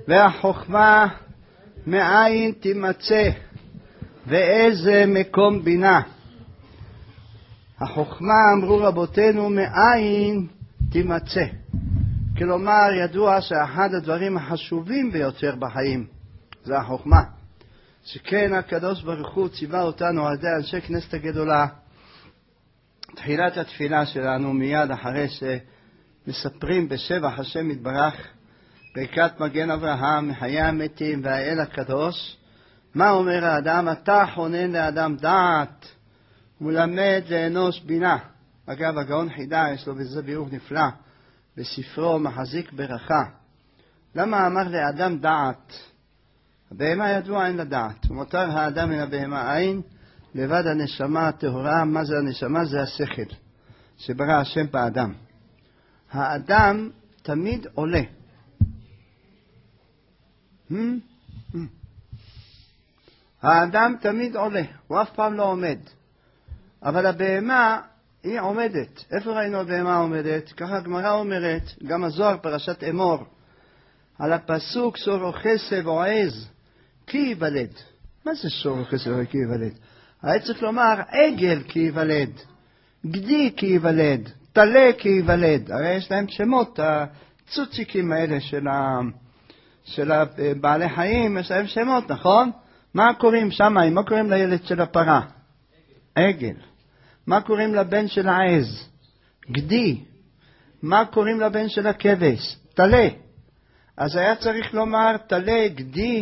והחוכמה מאין תימצא, ואיזה מקום בינה. החוכמה, אמרו רבותינו, מאין תימצא. כלומר, ידוע שאחד הדברים החשובים ביותר בחיים זה החוכמה. שכן הקדוש ברוך הוא ציווה אותנו על ידי אנשי כנסת הגדולה. תחילת התפילה שלנו מיד אחרי שמספרים בשבח השם יתברך, ברכת מגן אברהם, מחיי המתים והאל הקדוש. מה אומר האדם? אתה חונן לאדם דעת ומלמד לאנוש בינה. אגב, הגאון חידה יש לו בזה ביאור נפלא בספרו מחזיק ברכה. למה אמר לאדם דעת? הבהמה ידוע אין לה דעת, ומותר האדם מן הבהמה אין, לבד הנשמה הטהורה. מה זה הנשמה? זה השכל שברא השם באדם. האדם תמיד עולה. האדם תמיד עולה, הוא אף פעם לא עומד. אבל הבהמה היא עומדת. איפה ראינו הבהמה עומדת? ככה הגמרא אומרת, גם הזוהר פרשת אמור, על הפסוק שור וכסף או עז כי ייוולד. מה זה שור וכסף או כי ייוולד? היה צריך לומר עגל כי ייוולד, גדי כי ייוולד, תלה כי ייוולד. הרי יש להם שמות, הצוציקים האלה של בעלי חיים, יש להם שמות, נכון? מה קוראים שם? מה קוראים לילד של הפרה? עגל. מה קוראים לבן של העז? גדי. מה קוראים לבן של הכבש? תלה. אז היה צריך לומר תלה, גדי,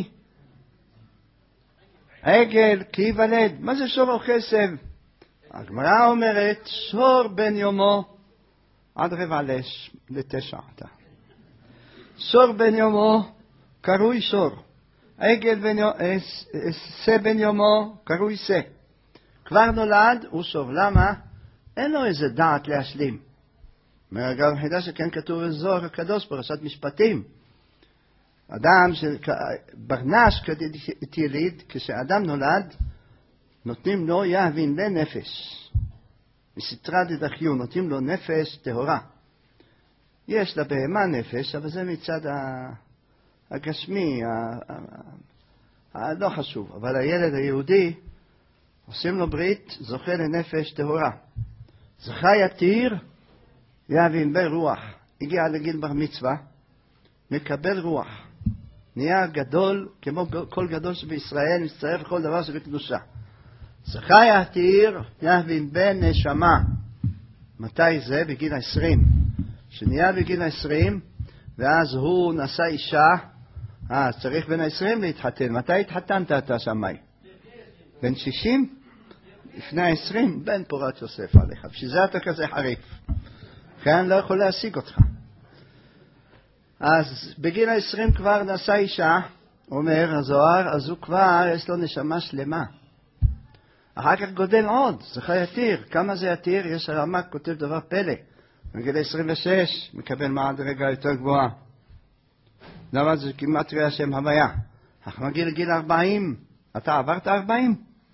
עגל, כי ייוולד. מה זה שור או כסף? הגמרא אומרת שור בן יומו עד 8:45. שור בן יומו קרוי שור. עגל בן יומו קרוי שא. כבר נולד הוא שור. למה? אין לו איזה דעת להשלים. מהגאון חידה שכן כתוב בזוהר הקדוש פרשת משפטים. אדם ברנש כדת יליד, כשאדם נולד נותנים לו יהבין לנפש מסתרא דדחיו, נותנים לו נפש טהורה. יש לבהמה נפש, אבל זה מצד הגשמי, לא חשוב. אבל הילד היהודי עושים לו ברית, זוכה לנפש טהורה. זכה יתיר יהבין ברוח. הגיע לגיל בר מצווה, מקבל רוח, נהיה גדול כמו כל גדול שבישראל, מצטרף לכל דבר שבקדושה. זכה יתיר יהבין בן נשמה. מתי זה? בגיל 20. שנהיה בגיל 20 ואז הוא נשא אישה, צריך בין 20 להתחתן. מתי התחתנת אתה שמי? בן 60? לפני 20? בן פורת יוסף עליך. בשביל זה אתה כזה חריף. כאן לא יכול להשיג אותך. אז בגיל 20 כבר נשא אישה, אומר הזוהר, אז הוא כבר יש לו נשמה שלמה. אחר כך גודל עוד, זכה יתיר. כמה זה יתיר? יש הרמ"ק כותב דבר פלא. בגיל 26 מקבל מדרגה יותר גבוהה. למה זה כמעט ראה שם הוויה. אך מגיל גיל 40, אתה עברת 40?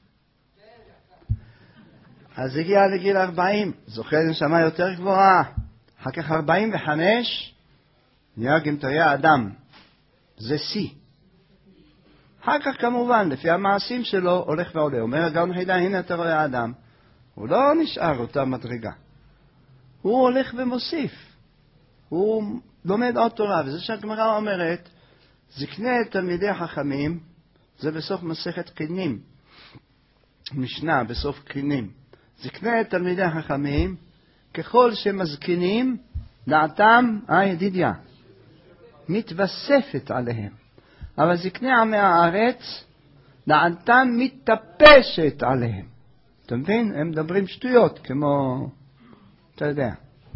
אז הגיע לגיל 40, זוכה לנשמה יותר גבוהה. אחר כך 45, נהיה גמטריה אדם. זה שיא. אחר כך כמובן, לפי המעשים שלו, הולך ועולה. אומר הגאון חידה, הנה אתה רואה האדם. הוא לא נשאר אותה מדרגה. הוא הולך ומוסיף. הוא לומד עוד תורה. וזה שהגמרא אומרת, זקני תלמידי חכמים, זה בסוף מסכת קינים. משנה בסוף קינים. זקני תלמידי חכמים, ככל שמזקינים, דעתם, ידידיה, מתווספת עליהם. אבל זקני עמי הארץ, דעתם מתטפשת עליהם. אתה מבין? הם מדברים שטויות, כמו, אתה יודע.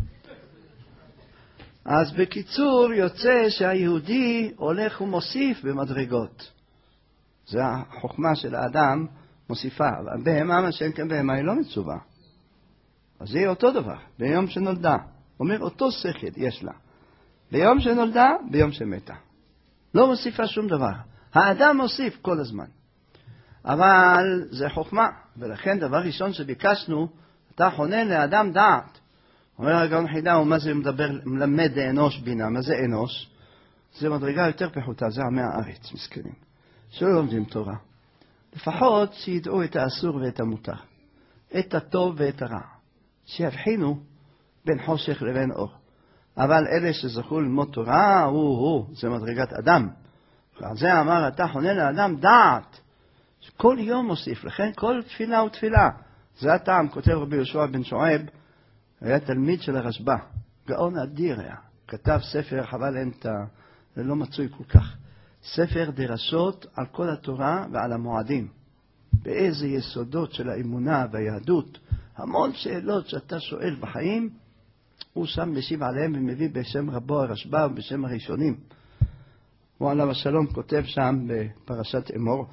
אז בקיצור יוצא שהיהודי הולך ומוסיף במדרגות. זה החוכמה של האדם מוסיפה. בהמה, מה שאין כאן בהמה, היא לא מצווה. אז זה אותו דבר, ביום שנולדה. אומר אותו שכל יש לה. ביום שנולדה, ביום שמתה. לא מוסיפה שום דבר. האדם מוסיף כל הזמן. אבל זה חוכמה. ולכן דבר ראשון שביקשנו, אתה חונן לאדם דעת. אומר הגאון חידה, ומה זה מלמד לאנוש בינה? מה זה אנוש? זה מדרגה יותר פחותה, זה עמי הארץ, מסכנים, שלא לומדים תורה. לפחות שידעו את האסור ואת המותר, את הטוב ואת הרע, שיבחינו בין חושך לבין אור. אבל אלה שזכו ללמוד תורה, זה מדרגת אדם. ועל זה אמר, אתה חונה לאדם דעת, שכל יום מוסיף, לכן כל תפילה ותפילה. זה הטעם, כותב רבי יהושע בן שועב, היה תלמיד של הרשב"א, גאון אדיר היה, כתב ספר, חבל אין זה לא מצוי כל כך, ספר דרשות על כל התורה ועל המועדים, באיזה יסודות של האמונה והיהדות, המון שאלות שאתה שואל בחיים, הוא שם משיב עליהם ומביא בשם רבו הרשב"א ובשם הראשונים. הוא עליו השלום כותב שם בפרשת אמור,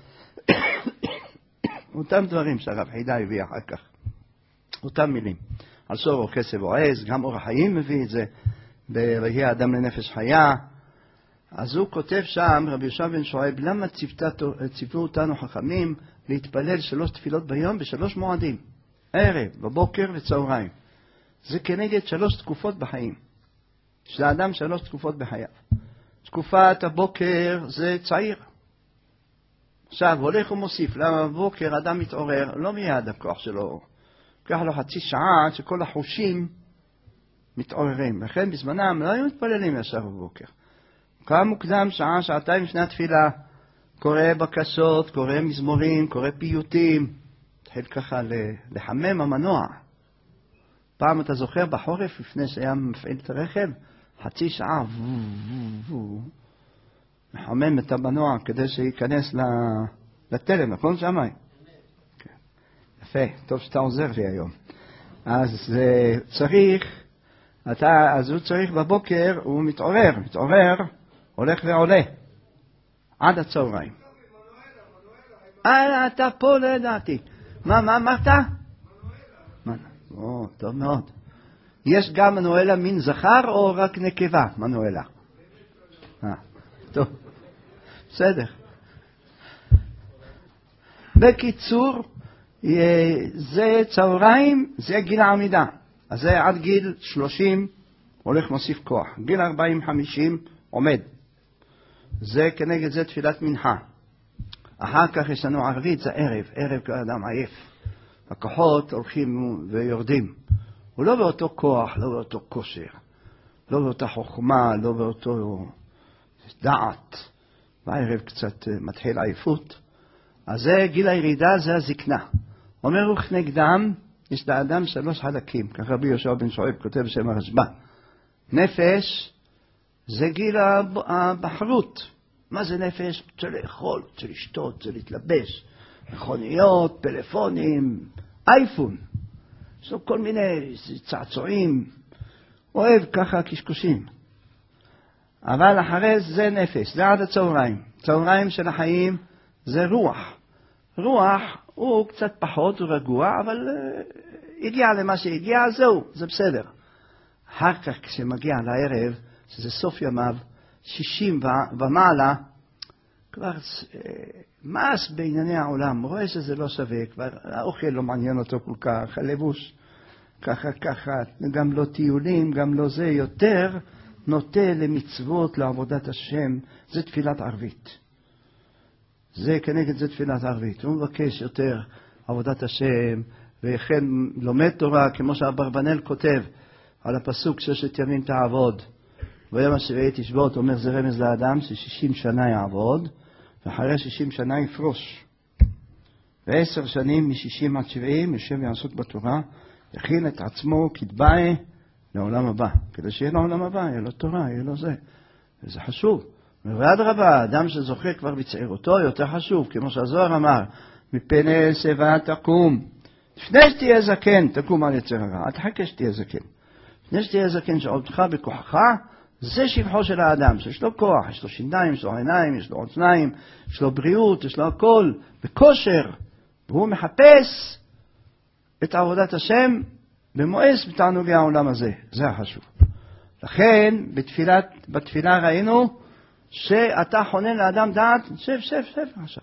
אותם דברים שהרב חידה הביא אחר כך, אותם מילים. על סור או כסף או עז, גם אור החיים מביא את זה, ויהיה אדם לנפש חיה. אז הוא כותב שם, רבי יהושע בן שועב, למה ציוו אותנו חכמים להתפלל 3 תפילות ביום ב3 מועדים? ערב, בבוקר וצהריים. זה כנגד 3 תקופות בחיים. יש לאדם 3 תקופות בחייו. תקופת הבוקר זה צעיר. עכשיו, הולך ומוסיף, למה בבוקר אדם מתעורר, לא מיד הכוח שלו. לקח לו חצי שעה שכל החושים מתעוררים. לכן בזמנם לא היו מתפללים ישר בבוקר. קם מוקדם, שעה, שעתיים לפני התפילה, קורא בקשות, קורא מזמורים, קורא פיוטים. התחיל ככה לחמם המנוע. פעם אתה זוכר בחורף, לפני שהיה מפעיל את הרכב, חצי שעה, מחמם את המנוע כדי שיכנס לתלם, נכון שמיים? יפה, טוב שאתה עוזר לי היום. אז אז הוא צריך בבוקר, הוא מתעורר, הולך ועולה, עד הצהריים. אתה פה לא ידעתי. מה אמרת? טוב מאוד. יש גם מנואלה מין זכר או רק נקבה, מנואלה? טוב, בסדר. בקיצור, זה צהריים, זה גיל העמידה. אז זה עד גיל 30 הולך מוסיף כוח. גיל 40-50 עומד. זה כנגד זה תפילת מנחה. אחר כך יש לנו ערבית, זה ערב כאדם עייף. הכוחות הולכים ויורדים. הוא לא באותו כוח, לא באותו כושר, לא באותה חוכמה, לא באותו דעת. בערב קצת מתחיל עייפות. אז זה גיל הירידה, זה הזקנה. אומר רוח נגדם, יש לאדם 3 חלקים, כך רבי יהושע בן שועב כותב בשם הרשב"א. נפש זה גיל הבחרות. מה זה נפש? רוצה לאכול, רוצה לשתות, רוצה להתלבש. מכוניות, פלאפונים, אייפון. יש לו כל מיני צעצועים. אוהב ככה קשקושים. אבל אחרי זה נפש, זה עד הצהריים. צהריים של החיים זה רוח. רוח הוא קצת פחות, הוא רגוע, אבל הגיע למה שהגיע, זהו, זה בסדר. אחר כך כשמגיע לערב, שזה סוף ימיו, 60 ומעלה, כבר מאס בענייני העולם, רואה שזה לא שווה, כבר האוכל לא מעניין אותו כל כך, הלבוש ככה, גם לא טיולים, גם לא זה, יותר נוטה למצוות, לעבודת השם, זה תפילת ערבית. זה כנגד זה תפילת ערבית. הוא מבקש יותר עבודת השם, וכן לומד תורה, כמו שהאברבנאל כותב על הפסוק 6 ימים תעבוד. ויום השביעי תשבות, אומר זה רמז לאדם ש60 שנה יעבוד, ואחרי 60 שנה יפרוש. ו10 שנים מ60 עד 70 יושב יעסוק בתורה, יכין את עצמו כתבאי לעולם הבא. כדי שיהיה לעולם הבא, יהיה לו תורה, יהיה לו זה. וזה חשוב. ועד רבה, אדם שזוכה כבר בצעירותו יותר חשוב, כמו שהזוהר אמר, מפני שיבה תקום. לפני שתהיה זקן, תקום על יצר הרע. אל תחכה שתהיה זקן. לפני שתהיה זקן שעודך בכוחך, זה שבחו של האדם, שיש לו כוח, יש לו שיניים, יש לו עיניים, יש לו אוזניים, יש לו בריאות, יש לו הכל, בכושר. והוא מחפש את עבודת השם במואס בתענוגי העולם הזה. זה החשוב. לכן, בתפילה ראינו שאתה חונן לאדם דעת, שב עכשיו.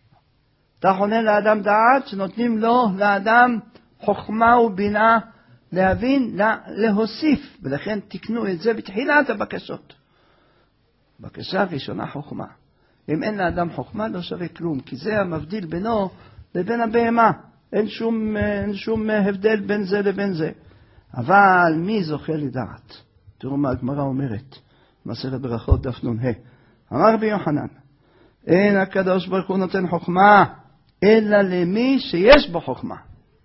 אתה חונן לאדם דעת שנותנים לו, לאדם, חוכמה ובינה להבין, להוסיף, ולכן תקנו את זה בתחילת הבקשות. בקשה ראשונה חוכמה. אם אין לאדם חוכמה לא שווה כלום, כי זה המבדיל בינו לבין הבהמה. אין שום הבדל בין זה לבין זה. אבל מי זוכה לדעת? תראו מה הגמרא אומרת, מסכת ברכות דף נ"ה. אמר רבי יוחנן, אין הקדוש ברוך הוא נותן חוכמה, אלא למי שיש בו חוכמה.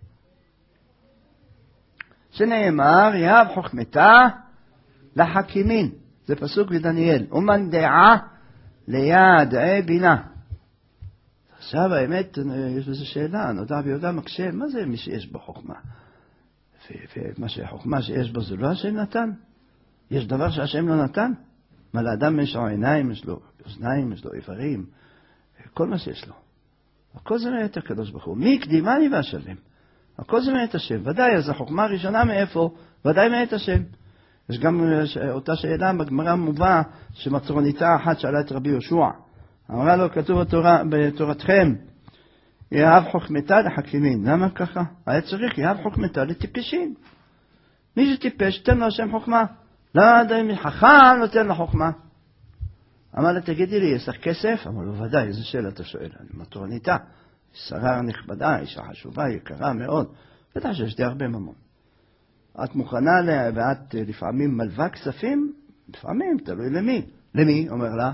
שנאמר, יהב חוכמתה לחכימין. זה פסוק בדניאל. ומן דעה ליד בינה. עכשיו האמת, יש בזה שאלה, נודע ביהודה מקשה, מה זה מי שיש בו חוכמה? ומה שהחוכמה שיש בו זה לא השם נתן? יש דבר שהשם לא נתן? מה לאדם יש לו עיניים, יש לו אוזניים, יש לו איברים, כל מה שיש לו. הכל זה מאת הקדוש ברוך הוא. מי קדימני והשלם? הכל זה מאת השם. ודאי, אז החוכמה הראשונה מאיפה? ודאי מאת השם. יש גם אותה שאלה בגמרא מובא שמטרוניתה אחת שאלה את רבי יהושע. אמרה לו, כתוב בתורתכם, יהב חוכמתה לחכימין. למה ככה? היה צריך יהב חוכמתה לטיפשים. מי שטיפש, תן לו השם חוכמה. לא עדיין חכם נותן לו חוכמה. אמר לה, תגידי לי, יש לך כסף? אמר לו, ודאי, איזה שאלה אתה שואל? אני מטרוניתה, שרה נכבדה, אישה חשובה, יקרה מאוד. בטח שיש לי הרבה ממון. את מוכנה ואת לפעמים מלווה כספים? לפעמים, תלוי למי. למי? אומר לה.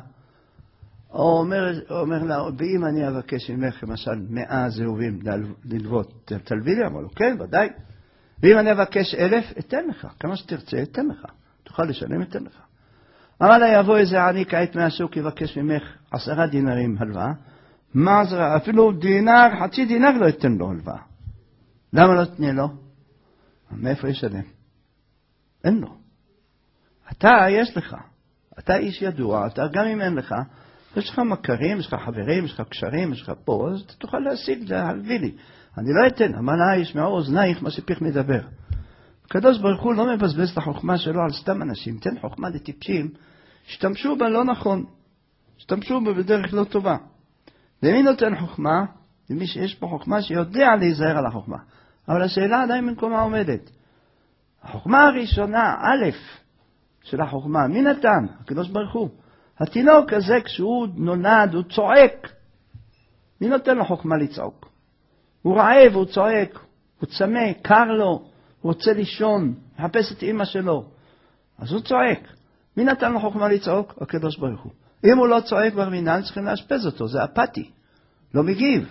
אומר לה, ואם אני אבקש ממך למשל 100 זהובים ללוות, תלווי לי? אמר לו, כן, ודאי. ואם אני אבקש 1,000, אתן לך. כמה שתרצה, אתן לך. תוכל לשלם, אתן לך. אמר לה, יבוא איזה עני כעת מהשוק, יבקש ממך 10 דינרים הלוואה. מה זה? אפילו דינר, חצי דינר לא אתן לו הלוואה. למה לא תתנה לו? מאיפה ישלם? אין לו. אתה, יש לך. אתה איש ידוע, אתה גם אם אין לך, יש לך מכרים, יש לך חברים, יש לך קשרים, יש לך פה, אז אתה תוכל להשיג, להלווי לי. אני לא אתן, אמר לה, ישמעו אוזנייך מה שפיך מדבר. הקדוש ברוך הוא לא מבזבז את החוכמה שלו על סתם אנשים, תן חוכמה לטיפשים, השתמשו בה לא נכון, השתמשו בה בדרך לא טובה. למי נותן חוכמה? למי שיש פה חוכמה שיודע להיזהר על החוכמה. אבל השאלה עדיין במקומה עומדת. החוכמה הראשונה, א', של החוכמה, מי נתן? הקדוש ברוך הוא. התינוק הזה כשהוא נולד, הוא צועק. מי נותן לו חוכמה לצעוק? הוא רעב, הוא צועק, הוא צמא, קר לו, הוא רוצה לישון, מחפש את אמא שלו. אז הוא צועק. מי נתן לו חוכמה לצעוק? הקדוש ברוך הוא. אם הוא לא צועק כבר מינן, צריכים להשפז אותו, זה אפתי, לא מגיב.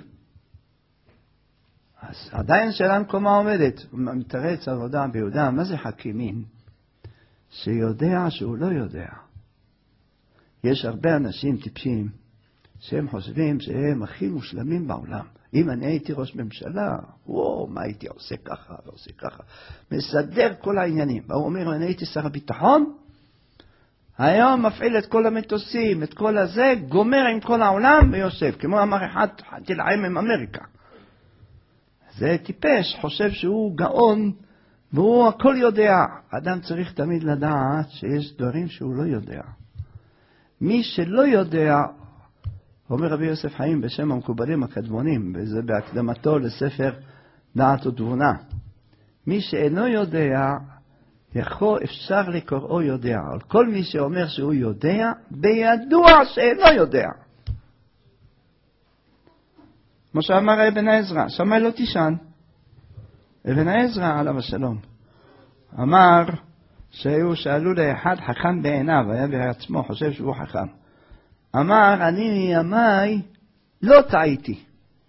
אז עדיין שאלה במקומה עומדת, מתרץ עבודה ביהודה, מה זה חכימין? שיודע שהוא לא יודע. יש הרבה אנשים טיפשים שהם חושבים שהם הכי מושלמים בעולם. אם אני הייתי ראש ממשלה, מה הייתי עושה ככה ועושה ככה. מסדר כל העניינים. הוא אומר, אני הייתי שר הביטחון, היום מפעיל את כל המטוסים, את כל הזה, גומר עם כל העולם ויושב. כמו אמר אחד, תלעם עם אמריקה. זה טיפש, חושב שהוא גאון, והוא הכל יודע. אדם צריך תמיד לדעת שיש דברים שהוא לא יודע. מי שלא יודע, אומר רבי יוסף חיים בשם המקובלים הקדמונים, וזה בהקדמתו לספר דעת ותבונה. מי שאינו יודע, אפשר לקוראו יודע. על כל מי שאומר שהוא יודע, בידוע שאינו יודע. כמו שאמר אבן עזרא, שמע לא תישן. אבן עזרא עליו השלום אמר שאלו לאחד חכם בעיניו, היה בעצמו חושב שהוא חכם. אמר, אני מימיי לא טעיתי.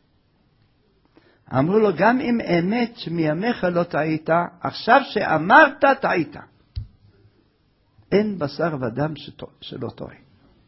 אמרו לו, גם אם אמת שמימיך לא טעית, עכשיו שאמרת טעית. אין בשר ודם שלא טועה.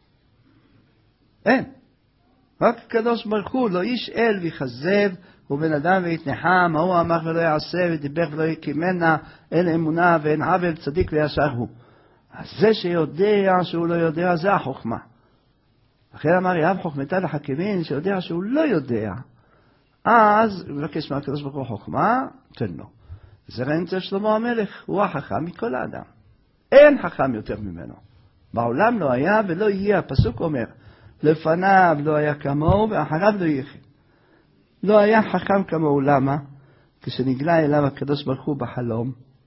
אין. רק הקדוש ברוך הוא לא ישאל ויכזב, ובן אדם ויתנחם, הוא אמר ולא יעשה ודיבר ולא יקימנה, אין אמונה ואין עוול, צדיק וישר הוא. אז זה שיודע שהוא לא יודע, זה החוכמה. אחרי אמר יהב חוכמתה לחכימין, שיודע שהוא לא יודע, אז מבקש מהקדוש ברוך הוא חוכמה, תן לו. זה ראינו אצל שלמה המלך, הוא החכם מכל האדם. אין חכם יותר ממנו. בעולם לא היה ולא יהיה, הפסוק אומר, לפניו לא היה כמוהו ואחריו לא יהיה. לא היה חכם כמוהו, למה? כשנגלה אליו הקדוש ברוך הוא בחלום,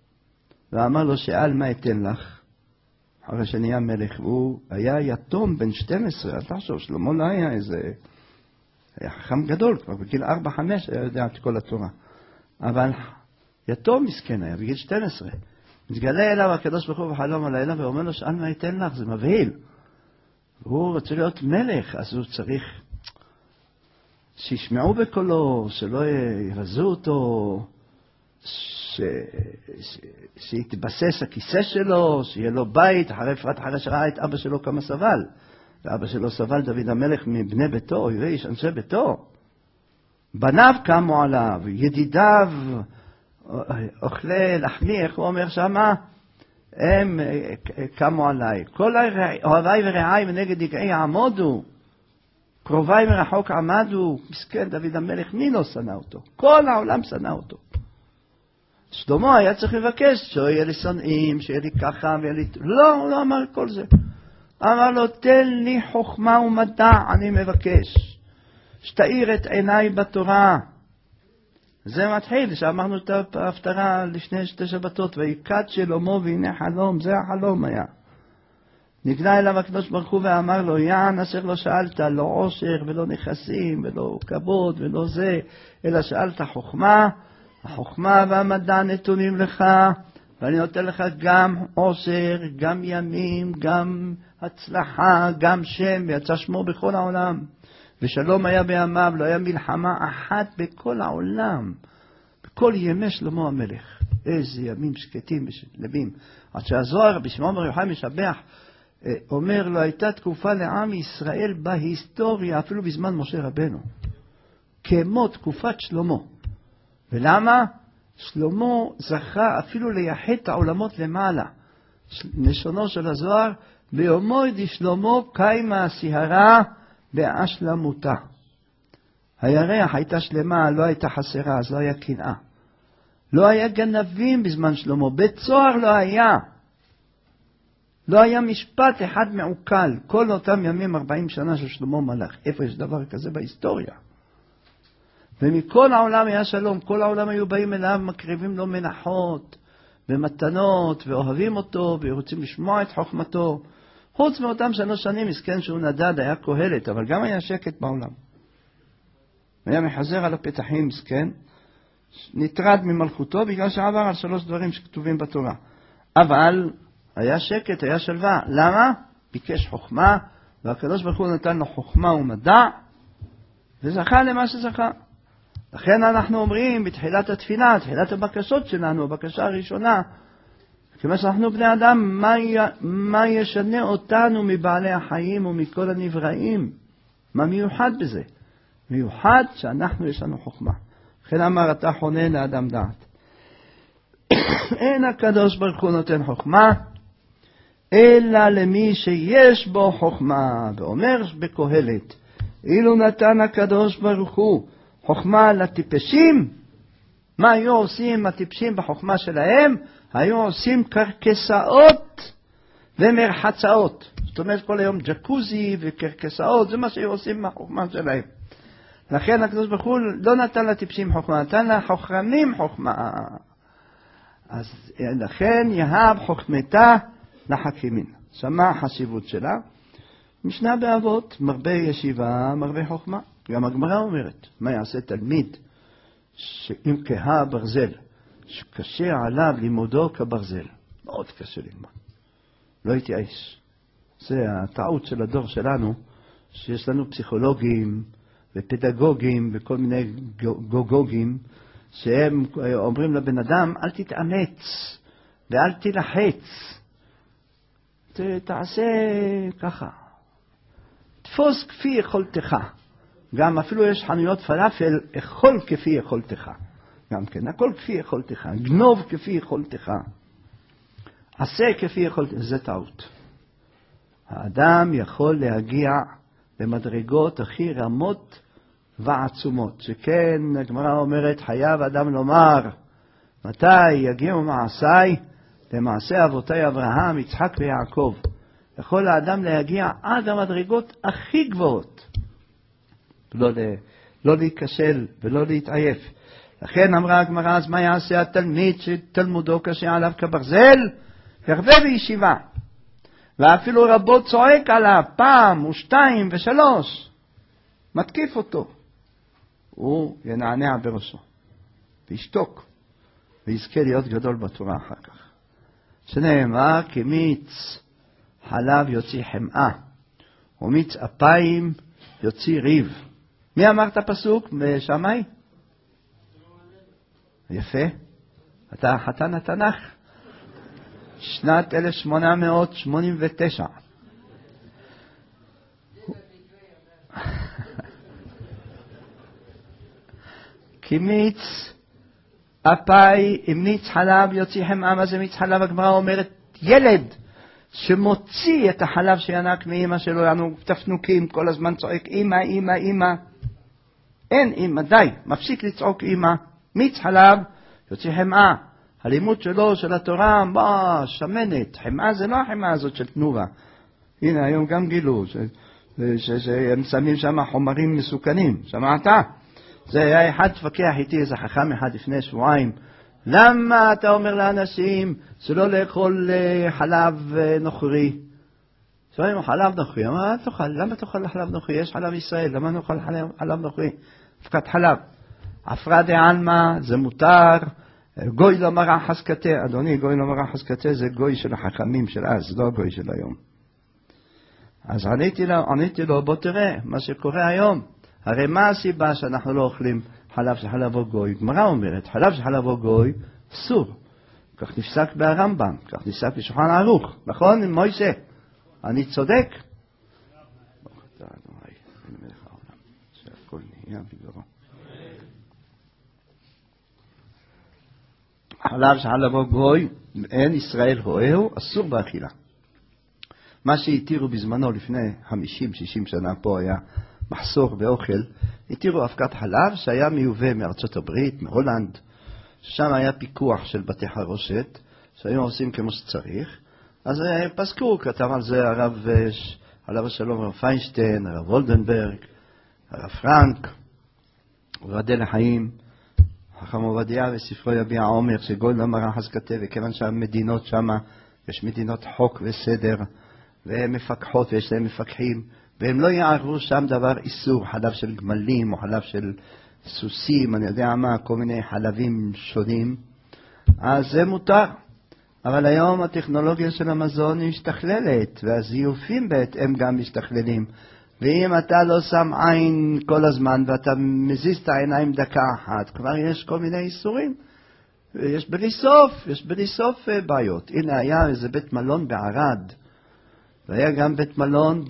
ואמר לו, שאל מה אתן לך? אחרי שנהיה מלך, והוא היה יתום בן 12, אל תחשוב, שלמה לא היה איזה, היה חכם גדול, כבר בגיל 4-5 היה יודע את כל התורה. אבל יתום מסכן היה, בגיל 12. מתגלה אליו הקדוש ברוך הוא בחלום הלילה, ואומר לו, שאל מה אתן לך? זה מבהיל. והוא רוצה להיות מלך, אז הוא צריך שישמעו בקולו, שלא ירזו אותו, שיתבסס הכיסא שלו, שיהיה לו בית, אחרי שראה את אבא שלו כמה סבל. ואבא שלו סבל דוד המלך מבני ביתו, אויבי איש אנשי ביתו. בניו קמו עליו, ידידיו, אוכלי לחמי, איך הוא אומר שמה? הם קמו עליי. כל אוהביי ורעיי ונגד יגעי יעמודו. קרוביי מרחוק עמדו. מסכן דוד המלך, מי לא שנא אותו? כל העולם שנא אותו. שלמה היה צריך לבקש שיהיה לי שונאים, שיהיה לי ככה ויהיה לי... לא, הוא לא אמר כל זה. אמר לו, תן לי חוכמה ומדע, אני מבקש. שתאיר את עיניי בתורה. זה מתחיל, שאמרנו את ההפטרה לפני 2 שבתות, ויקד שלמה והנה חלום, זה החלום היה. נגלה אליו הקדוש ברוך הוא ואמר לו, יען אשר לא שאלת, לא עושר ולא נכסים ולא כבוד ולא זה, אלא שאלת חוכמה, החוכמה והמדע נתונים לך, ואני נותן לך גם עושר, גם ימים, גם הצלחה, גם שם, ויצא שמו בכל העולם. ושלום היה בימיו, לא היה מלחמה אחת בכל העולם, בכל ימי שלמה המלך. איזה ימים שקטים ושלבים. עד שהזוהר בשמעון בר יוחאי משבח, אומר לו, הייתה תקופה לעם ישראל בהיסטוריה, אפילו בזמן משה רבנו, כמו תקופת שלמה. ולמה? שלמה זכה אפילו לייחד את העולמות למעלה. לשונו של הזוהר, ביומו דשלמה קיימה הסהרה בהשלמותה. הירח הייתה שלמה, לא הייתה חסרה, אז לא היה קנאה. לא היה גנבים בזמן שלמה, בית סוהר לא היה. לא היה משפט אחד מעוקל. כל אותם ימים 40 שנה של שלמה מלך. איפה יש דבר כזה בהיסטוריה? ומכל העולם היה שלום. כל העולם היו באים אליו, מקריבים לו מנחות ומתנות, ואוהבים אותו, ורוצים לשמוע את חוכמתו. חוץ מאותם 3 שנים, מסכן שהוא נדד, היה קהלת, אבל גם היה שקט בעולם. היה מחזר על הפתחים, מסכן, נטרד ממלכותו, בגלל שעבר על 3 דברים שכתובים בתורה. אבל היה שקט, היה שלווה. למה? ביקש חוכמה, והקדוש ברוך הוא נתן לו חוכמה ומדע, וזכה למה שזכה. לכן אנחנו אומרים בתחילת התפילה, תחילת הבקשות שלנו, הבקשה הראשונה, כמו שאנחנו בני אדם, מה ישנה אותנו מבעלי החיים ומכל הנבראים? מה מיוחד בזה? מיוחד שאנחנו יש לנו חוכמה. לכן אמר, אתה חונה לאדם דעת. אין הקדוש ברוך הוא נותן חוכמה, אלא למי שיש בו חוכמה. ואומר בקהלת, אילו נתן הקדוש ברוך הוא חוכמה לטיפשים, מה היו עושים הטיפשים בחוכמה שלהם? היו עושים קרקסאות ומרחצאות. זאת אומרת, כל היום ג'קוזי וקרקסאות, זה מה שהיו עושים בחוכמה שלהם. לכן הקדוש ברוך הוא לא נתן לטיפשים חוכמה, נתן לחכמים חוכמה. אז לכן יהב חוכמתה לחכימין. שמע החשיבות שלה. משנה באבות, מרבה ישיבה, מרבה חוכמה. גם הגמרא אומרת, מה יעשה תלמיד שאם כהה ברזל, שקשה עליו לימודו כברזל. מאוד קשה ללמוד. לא יתייאש. זה הטעות של הדור שלנו, שיש לנו פסיכולוגים ופדגוגים וכל מיני גוגוגים, שהם אומרים לבן אדם, אל תתאמץ ואל תלחץ. תעשה ככה. תפוס כפי יכולתך. גם אפילו יש חנויות פלאפל, אכול כפי יכולתך. גם כן, הכל כפי יכולתך. גנוב כפי יכולתך. עשה כפי יכולתך. זה טעות. האדם יכול להגיע למדרגות הכי רמות ועצומות. שכן, הגמרא אומרת, חייב אדם לומר, מתי יגיעו מעשיי? למעשה אבותי אברהם, יצחק ויעקב. יכול האדם להגיע עד המדרגות הכי גבוהות. לא להיכשל ולא להתעייף. לכן אמרה הגמרא, אז מה יעשה התלמיד שתלמודו קשה עליו כברזל? ירבה בישיבה. ואפילו רבות צועק עליו פעם ושתיים ושלוש. מתקיף אותו. הוא ינענע בראשו. וישתוק. ויזכה להיות גדול בתורה אחר כך. שנאמר, כי מיץ חלב יוציא חמאה, ומיץ אפיים יוציא ריב. מי אמר את הפסוק בשמאי? יפה. אתה חתן התנ"ך. שנת 1889. כי מיץ אפי עם מיץ חלב יוציא חמאה. מה זה מיץ חלב? הגמרא אומרת, ילד שמוציא את החלב שינק מאמא שלו, יענו תפנוקים, כל הזמן צועק אמא, אמא, אמא. אין אמא, די, מפסיק לצעוק אמא. מיץ חלב יוציא חמאה. הלימוד שלו, של התורה, שמנת. חמאה זה לא החמאה הזאת של תנובה. הנה, היום גם גילו שהם שמים שם חומרים מסוכנים. שמעת? זה היה אחד תפקח איתי, איזה חכם אחד לפני שבועיים. למה אתה אומר לאנשים שלא לאכול חלב נוכרי? שואלים, חלב נוכרי. למה תאכל חלב נוכרי? יש חלב ישראל, למה נאכל חלב נוכרי? הפקת חלב. עפרא דעלמא, זה מותר. גוי לא מרע חזקתה. אדוני, גוי לא מרע חזקתה זה גוי של החכמים של אז, לא גוי של היום. אז עניתי לו, בוא תראה מה שקורה היום. הרי מה הסיבה שאנחנו לא אוכלים חלב של חלבו גוי? גמרא אומרת, חלב של חלבו גוי אסור. כך נפסק ברמב"ם, כך נפסק בשולחן ערוך. נכון, מוישה? אני צודק? ברוך אתה אדוני, מלך העולם, שהכל נהיה בדברו. חלב של חלבו גוי, אין ישראל רואהו, אסור באכילה. מה שהתירו בזמנו לפני 50-60 שנה פה היה מחסור באוכל, התירו אבקת חלב שהיה מיובא מארצות הברית, מהולנד, ששם היה פיקוח של בתי חרושת, שהיו עושים כמו שצריך. אז פסקו, כתב על זה הרב עליו השלום, הרב פיינשטיין, הרב וולדנברג, הרב פרנק, ורדל החיים, חכם עובדיה וספרו יביע עומר, שגוי לא מרע חזקתה, וכיוון שהמדינות שם, יש מדינות חוק וסדר, והן מפקחות ויש להם מפקחים, והם לא יערו שם דבר איסור, חלב של גמלים או חלב של סוסים, אני יודע מה, כל מיני חלבים שונים, אז זה מותר. אבל היום הטכנולוגיה של המזון משתכללת, והזיופים בהתאם גם משתכללים. ואם אתה לא שם עין כל הזמן, ואתה מזיז את העיניים דקה אחת, כבר יש כל מיני איסורים. יש בלי סוף בעיות. הנה היה איזה בית מלון בערד, והיה גם בית מלון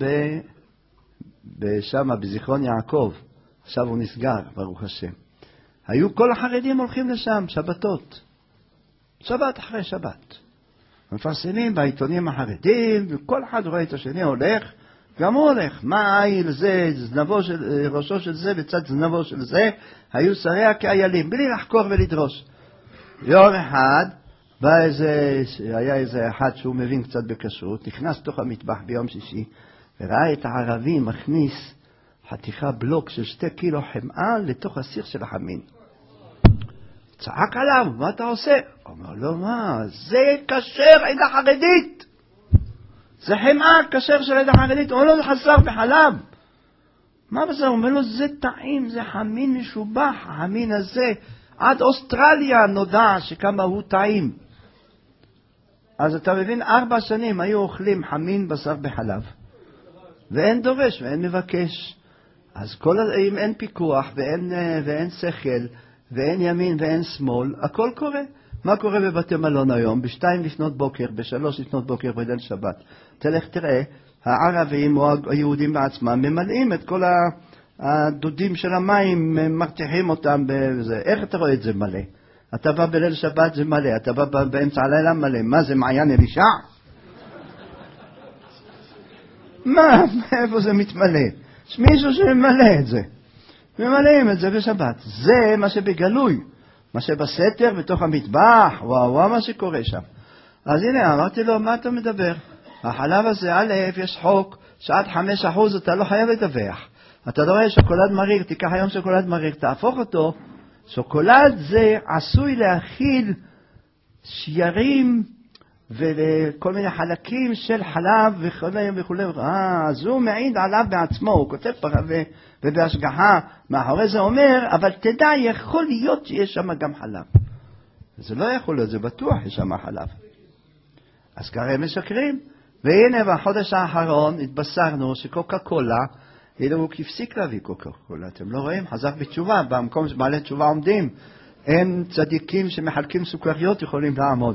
בשמה, בזיכרון יעקב. עכשיו הוא נסגר, ברוך השם. היו כל החרדים הולכים לשם, שבתות. שבת אחרי שבת. מפרסמים בעיתונים החרדים, וכל אחד רואה את השני הולך, גם הוא הולך. מה העיל זה, זנבו של, ראשו של זה וצד זנבו של זה, היו שריה כאיילים, בלי לחקור ולדרוש. יום אחד, היה איזה אחד שהוא מבין קצת בכשרות, נכנס תוך המטבח ביום שישי, וראה את הערבי מכניס חתיכה בלוק של 2 קילו חמאה לתוך הסיר של החמין. צעק עליו, מה אתה עושה? אומר לו, מה? זה כשר עדה חרדית. זה חמאה כשר של עדה חרדית. אומר לו, זה חסר בחלב. מה בזה? אומר לו, זה טעים, זה חמין משובח. החמין הזה, עד אוסטרליה נודע שכמה הוא טעים. אז אתה מבין, 4 שנים היו אוכלים חמין בשר בחלב. ואין דורש ואין מבקש. אז אם אין פיקוח ואין שכל, ואין ימין ואין שמאל, הכל קורה. מה קורה בבתי מלון היום? ב2 לפנות בוקר, ב3 לפנות בוקר בליל שבת. תלך תראה, הערבים או היהודים בעצמם ממלאים את כל הדודים של המים, מרתיחים אותם בזה. איך אתה רואה את זה מלא? אתה בא בליל שבת זה מלא, אתה בא באמצע הלילה מלא. מה זה, מעיין אלישע? מה? איפה זה מתמלא? יש מישהו שממלא את זה. ממלאים את זה בשבת. זה מה שבגלוי. מה שבסתר בתוך המטבח. וואו, מה שקורה שם. אז הנה, אמרתי לו, מה אתה מדבר? החלב הזה, א', יש חוק, שעד 5% אתה לא חייב לדווח. אתה לא רואה שוקולד מריר, תיקח היום שוקולד מריר, תהפוך אותו, שוקולד זה עשוי להכיל שיירים וכל מיני חלקים של חלב וכו'. אז הוא מעיד עליו בעצמו, הוא כותב ובהשגחה מאחורי זה אומר, אבל תדע, יכול להיות שיש שם גם חלב. זה לא יכול להיות, זה בטוח יש שם חלב. אז ככה הם משקרים. והנה בחודש האחרון התבשרנו שקוקה קולה, הוא הפסיק להביא קוקה קולה. אתם לא רואים? חזר בתשובה, במקום שבעלי תשובה עומדים. אין צדיקים שמחלקים סוכריות יכולים לעמוד.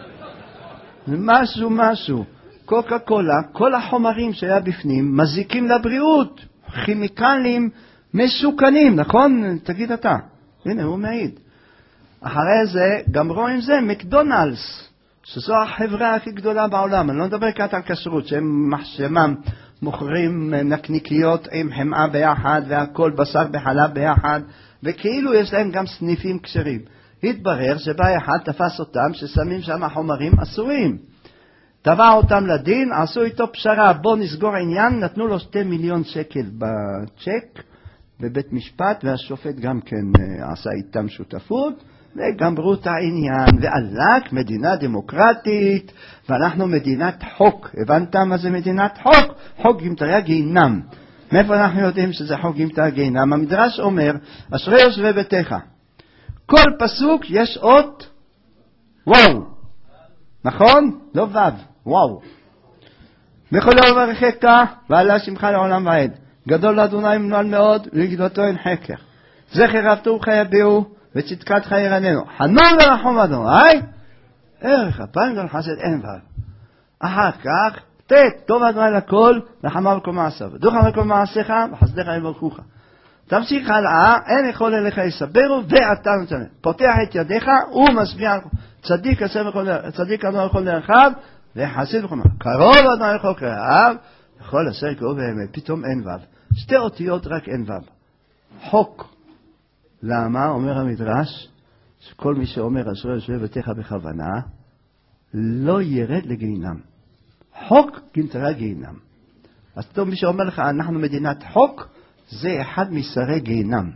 משהו. קוקה קולה, כל החומרים שהיה בפנים מזיקים לבריאות. כימיקלים מסוכנים, נכון? תגיד אתה. הנה, הוא מעיד. אחרי זה, גם רואים זה, מקדונלדס, שזו החברה הכי גדולה בעולם. אני לא מדבר כאן על כשרות, שהם מחשמם, מוכרים נקניקיות עם חמאה ביחד, והכל בשר בחלב ביחד, וכאילו יש להם גם סניפים כשרים. התברר שבא אחד תפס אותם, ששמים שם חומרים אסורים. תבע אותם לדין, עשו איתו פשרה, בוא נסגור עניין, נתנו לו 2 מיליון שקל בצ'ק, בבית משפט, והשופט גם כן עשה איתם שותפות, וגמרו את העניין, ועלק מדינה דמוקרטית, ואנחנו מדינת חוק. הבנת מה זה מדינת חוק? חוק גמטריה גיהינם. מאיפה אנחנו יודעים שזה חוק גמטריה גיהינם? המדרש אומר, אשרי יושבי ביתך. כל פסוק יש אות וואו. נכון? לא וו, וואו. בכל יברכך ועלה שמך לעולם ועד. גדול לאדוני מנוהל מאוד, ולגדולתו אין חקר. זכר רב טוב יביאו, וצדקת ירננו. חנון ורחום אדוני, ערך אפיים גדול חסד אין ועד. אחר כך, טוב אדוני לכל, נחמה וכל מעשיו. דוחה וכל מעשיך, וחסדיך יברכוך. תמשיך הלאה, אין יכול אליך יסברו, ואתה נותן. פותח את ידיך, ומשביע צדיק אדוני לכל דרכיו, וחסיד וכל מעשיו. קרוב אדוני לכל קרעיו, יכול לעשר קרוב באמת, פתאום אין וו. 2 אותיות רק אין וו. חוק. למה? אומר המדרש, שכל מי שאומר אשרי יושבי ביתך בכוונה, לא ירד לגיהינם. חוק גמטריה גיהינם. אז טוב, מי שאומר לך, אנחנו מדינת חוק, זה אחד משרי גיהינם.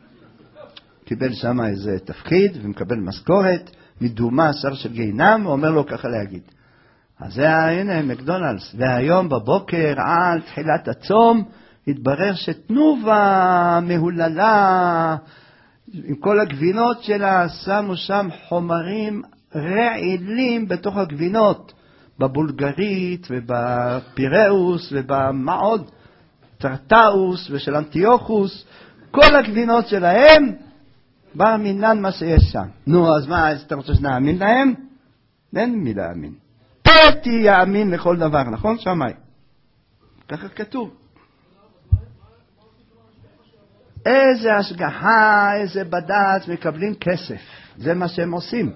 קיבל שם איזה תפקיד, ומקבל משכורת, מדומה שר של גיהינם, ואומר לו ככה להגיד. אז זה הנה מקדונלדס. והיום בבוקר, על תחילת הצום, התברר שתנובה מהוללה, עם כל הגבינות שלה, שמו שם חומרים רעילים בתוך הגבינות, בבולגרית ובפיראוס ובמעוד, טרטאוס ושל אנטיוכוס, כל הגבינות שלהם, בא מינן מה שיש שם. נו, אז מה, אז אתה רוצה שנאמין להם? אין מי להאמין. פתי יאמין לכל דבר, נכון? שמי. ככה כתוב. איזה השגחה, איזה בד"ץ, מקבלים כסף. זה מה שהם עושים.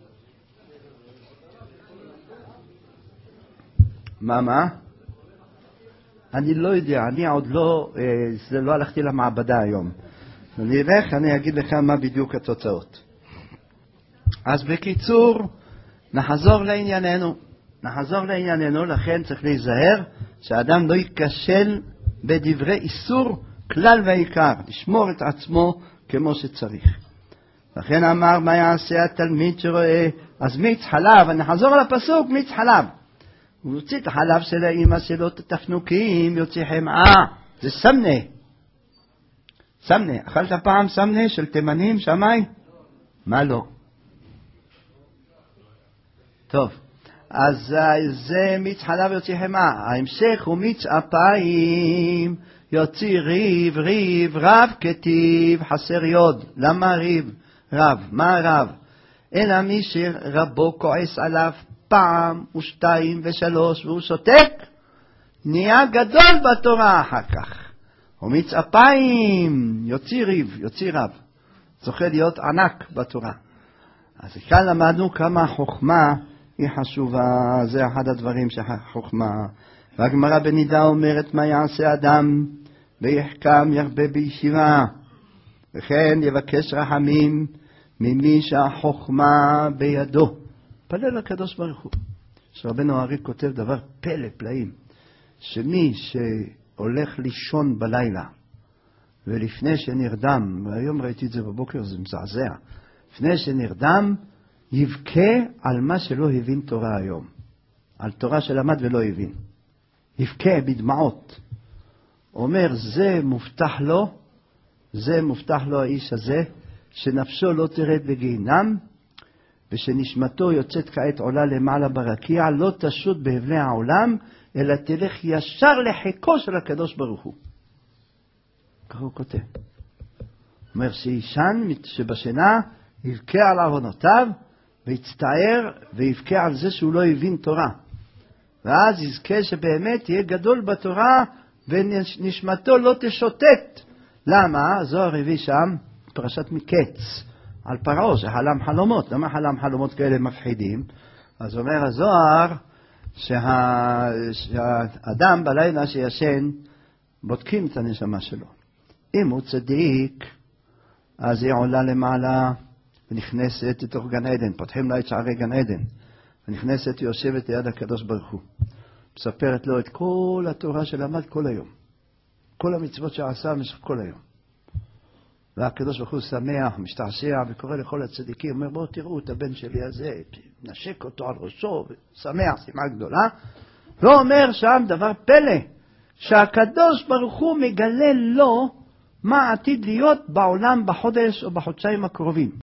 מה? אני לא יודע, אני עוד לא, זה לא הלכתי למעבדה היום. אני אלך, אני אגיד לך מה בדיוק התוצאות. אז בקיצור, נחזור לענייננו, לכן צריך להיזהר שהאדם לא ייכשל בדברי איסור כלל ועיקר, לשמור את עצמו כמו שצריך. לכן אמר, מה יעשה התלמיד שרואה? אז מיץ חלב, אני חזור על הפסוק, מיץ חלב. הוא יוציא את החלב של האמא שלו, את התפנוקים, יוציא חמאה, זה סמנה. סמנה, אכלת פעם סמנה של תימנים, שמי? מה לא? טוב, אז זה מיץ חלב יוציא חמאה. ההמשך הוא מיץ אפיים, יוציא ריב, רב כתיב, חסר יוד. למה ריב? רב. מה רב? אלא מי שרבו כועס עליו פעם ושתיים ושלוש והוא שותק, נהיה גדול בתורה אחר כך. ומיץ אפיים, יוציא ריב, יוציא רב. זוכה להיות ענק בתורה. אז כאן למדנו כמה החוכמה היא חשובה, זה אחד הדברים שהחוכמה. והגמרא בנידה אומרת, מה יעשה אדם ויחכם ירבה בישיבה, וכן יבקש רחמים ממי שהחוכמה בידו. פלל לקדוש ברוך הוא. שרבנו הארי כותב דבר פלא פלאים, שמי שהולך לישון בלילה ולפני שנרדם, והיום ראיתי את זה בבוקר, זה מזעזע, לפני שנרדם, יבכה על מה שלא הבין תורה היום. על תורה שלמד ולא הבין. יבכה בדמעות. אומר, זה מובטח לו האיש הזה, שנפשו לא תרד בגיהנם, ושנשמתו יוצאת כעת עולה למעלה ברקיע, לא תשוט בהבלי העולם, אלא תלך ישר לחיקו של הקדוש ברוך הוא. ככה הוא כותב. אומר שישן שבשינה יבכה על עוונותיו, ויצטער ויבכה על זה שהוא לא הבין תורה. ואז יזכה שבאמת יהיה גדול בתורה, ונשמתו לא תשוטט. למה? זוהר הביא שם פרשת מקץ, על פרעה שחלם חלומות. למה חלם חלומות כאלה מפחידים? אז אומר הזוהר שהאדם בלילה שישן, בודקים את הנשמה שלו. אם הוא צדיק, אז היא עולה למעלה ונכנסת לתוך גן עדן, פותחים לה את שערי גן עדן, ונכנסת ויושבת ליד הקדוש ברוך הוא. מספרת לו את כל התורה שלמד כל היום. כל המצוות שעשה במשך כל היום. והקדוש ברוך הוא שמח, משתעשע, וקורא לכל הצדיקים, אומר, בואו תראו את הבן שלי הזה, נשק אותו על ראשו, ושמח, שמחה גדולה. ואומר שם דבר פלא, שהקדוש ברוך הוא מגלה לו מה עתיד להיות בעולם בחודש או בחודשיים הקרובים.